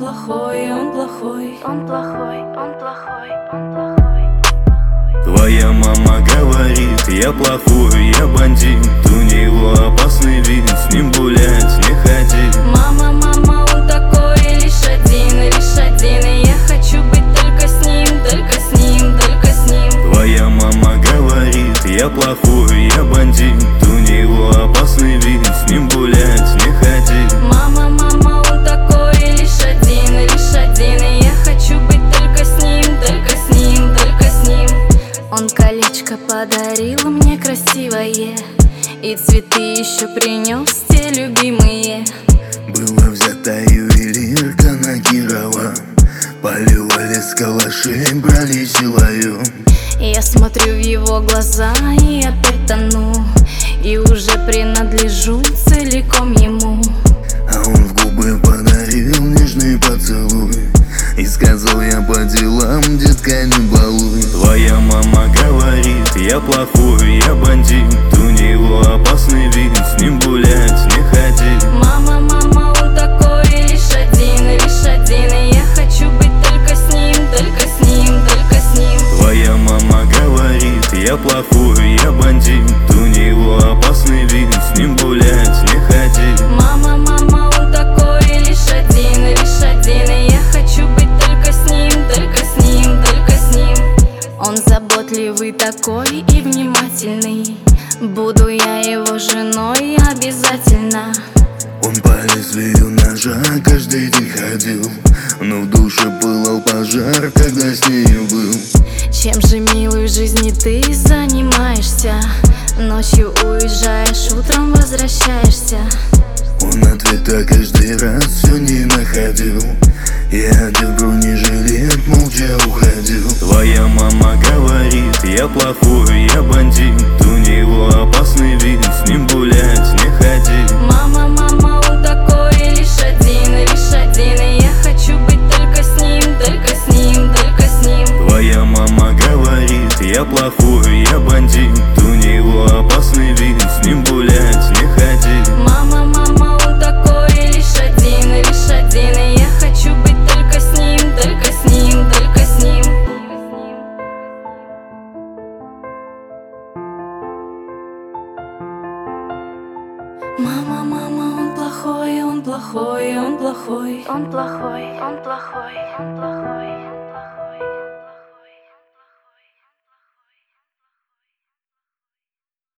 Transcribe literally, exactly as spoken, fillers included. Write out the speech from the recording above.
плохой, он плохой, он плохой, он плохой, он плохой. Твоя мама говорит, я плохой, я бандит. У него опасный вид, с ним гулять не ходи. Мама, мама, он такой, лишь один, лишь один. И я хочу быть только с ним, только с ним, только с ним. Твоя мама говорит, я плохой, я бандит. У него опасный вид, с ним гулять не ходи. Мама, мама, он такой, лишь один, лишь один. И я хочу быть только с ним, только с ним, только с ним. Он колечко подарил мне красивое, и цветы еще принес те любимые. Была взята ювелирка на Кирова, поливали с калашей, брали силою. Я смотрю в его глаза и опять тону, и уже принадлежу целиком ему. А он в губы подарил нежный поцелуй и сказал: я по делам, детка, не балуй. Твоя мама говорит, я плохой, я бандит. У него опасный вид, с ним гулять не ходи. Мама, мама, он такой, лишь один, лишь один. И я хочу быть только с ним, только с ним, только с ним. Твоя мама говорит, я плохой, я бандит. У него опасный вид, с ним гулять не ходи. Мама, мама, он такой, лишь один, лишь один. И я хочу быть только с ним, только с ним, только с ним. Он заботливый такой и внимательный, буду я его женой обязательно. Он по лезвию ножа каждый день ходил, но в душе пылал пожар, когда с нею был. Чем же, милый, в жизни ты занимаешься? Ночью уезжаешь, утром возвращаешься. Он ответа каждый раз все не находил. Я одел бронежилет, молча уходил. Твоя мама говорит, я плохой, я бандит. У него опасный вид, с ним гулять не ходи. Мама, мама, он такой, лишь один, лишь один. И я хочу быть только с ним, только с ним, только с ним. Твоя мама говорит, я плохой, я бандит. У него опасный вид, с ним гулять не ходи. Мама, мама, он такой, лишь один, лишь один. И я хочу быть только с ним, только с ним, только с ним. Мама, мама, он плохой, он плохой, он плохой, Он плохой, он плохой, он плохой.